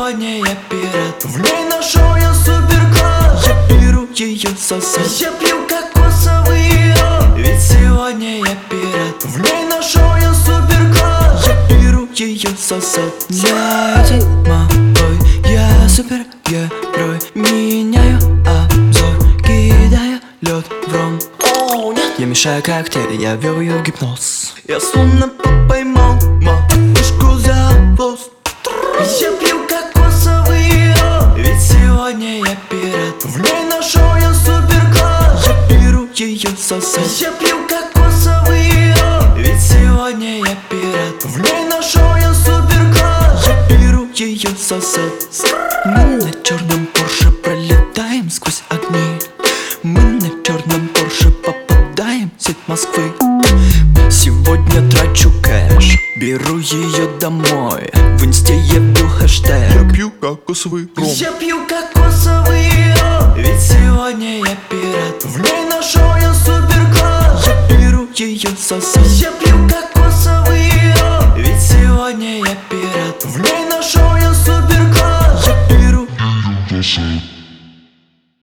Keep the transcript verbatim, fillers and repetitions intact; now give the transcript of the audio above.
сегодня я пират. В ней нашел я суперкласс. Я беру ее сосать. Я пью кокосовый ром. Ведь сегодня я пират. В ней нашел я суперкласс. Я беру ее сосать. Я день молодой, я супергерой. Меняю обзор, кидаю лед в ром. Я мешаю коктейли, я ввел ее в гипноз. Я словно поймал малышку за хвост. Я пью кокосовый ром. Ведь сегодня я пират. В ней нашел я суперкласс. Я беру ее сосать. Я пью кокосовый ром. Ведь сегодня я пират. В ней нашел я суперкласс. Я беру ее сосать. Мы на черном Порше пролетаем сквозь огни. Мы на черном Порше попадаем в сеть Москвы. Сегодня трачу кэш, беру ее домой. В инсте я вбил хэштег. Я пью кокосовый ром. Я пью кокосовый ром. Ведь сегодня я пират. В ней нашел я суперкласс. Я беру ее сосать. Я пью кокосовый ром. Ведь сегодня